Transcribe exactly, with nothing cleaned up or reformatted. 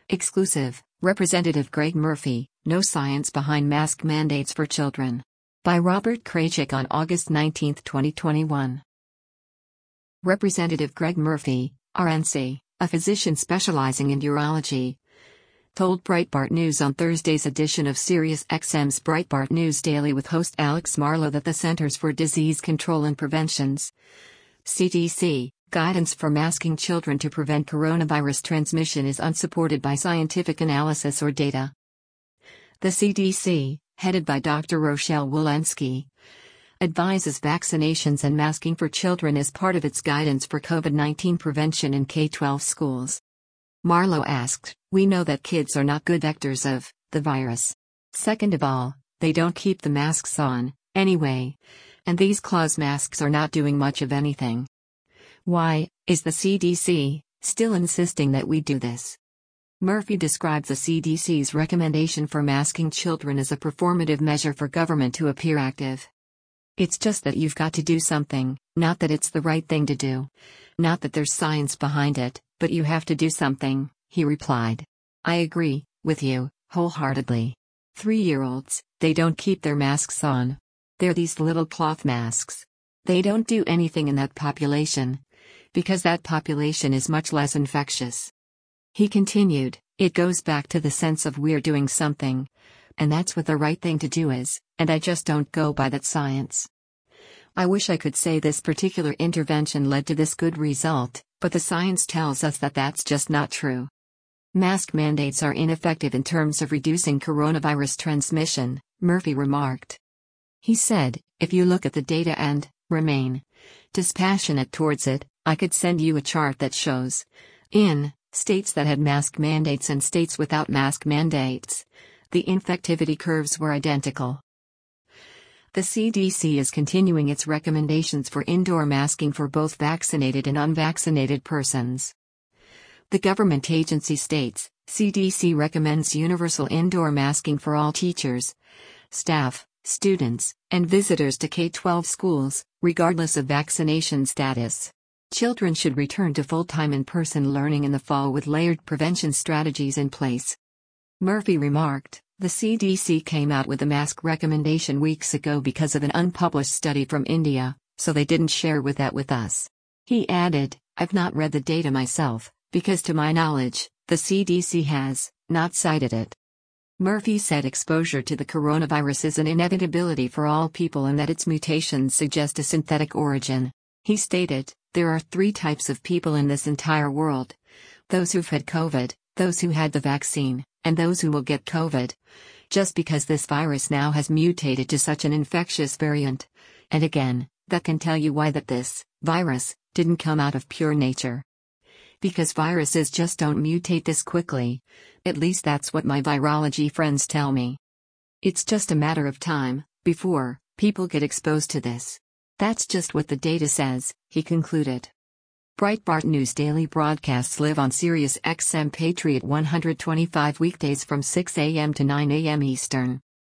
Exclusive, Representative Greg Murphy, No Science Behind Mask Mandates for Children. By Robert Kraychik on August nineteenth, twenty twenty-one. Representative Greg Murphy, R N C, a physician specializing in urology, told Breitbart News on Thursday's edition of SiriusXM's Breitbart News Daily with host Alex Marlow that the Centers for Disease Control and Prevention's C D C guidance for masking children to prevent coronavirus transmission is unsupported by scientific analysis or data. The C D C, headed by Doctor Rochelle Walensky, advises vaccinations and masking for children as part of its guidance for COVID nineteen prevention in K twelve schools. Marlow asked, "We know that kids are not good vectors of the virus. Second of all, they don't keep the masks on, anyway. And these cloth masks are not doing much of anything. Why is the C D C still insisting that we do this?" Murphy described the C D C's recommendation for masking children as a performative measure for government to appear active. "It's just that you've got to do something, not that it's the right thing to do. Not that there's science behind it, but you have to do something," he replied. "I agree with you wholeheartedly. Three-year-olds, they don't keep their masks on. They're these little cloth masks. They don't do anything in that population, because that population is much less infectious." He continued, "It goes back to the sense of we're doing something. And that's what the right thing to do is, and I just don't go by that science. I wish I could say this particular intervention led to this good result, but the science tells us that that's just not true. Mask mandates are ineffective in terms of reducing coronavirus transmission," Murphy remarked. He said, "If you look at the data and remain dispassionate towards it, I could send you a chart that shows, in states that had mask mandates and states without mask mandates, the infectivity curves were identical." The C D C is continuing its recommendations for indoor masking for both vaccinated and unvaccinated persons. The government agency states, C D C recommends universal indoor masking for all teachers, staff, students, and visitors to K twelve schools, regardless of vaccination status. Children should return to full-time in-person learning in the fall with layered prevention strategies in place. Murphy remarked, "The C D C came out with a mask recommendation weeks ago because of an unpublished study from India, so they didn't share with that with us." He added, "I've not read the data myself, because to my knowledge, the C D C has not cited it." Murphy said exposure to the coronavirus is an inevitability for all people and that its mutations suggest a synthetic origin. He stated, "There are three types of people in this entire world: those who've had COVID, those who had the vaccine, and those who will get COVID. Just because this virus now has mutated to such an infectious variant, and again, that can tell you why that this virus didn't come out of pure nature. Because viruses just don't mutate this quickly. At least that's what my virology friends tell me. It's just a matter of time before people get exposed to this. That's just what the data says," he concluded. Breitbart News Daily broadcasts live on SiriusXM Patriot one twenty-five weekdays from six a m to nine a m Eastern.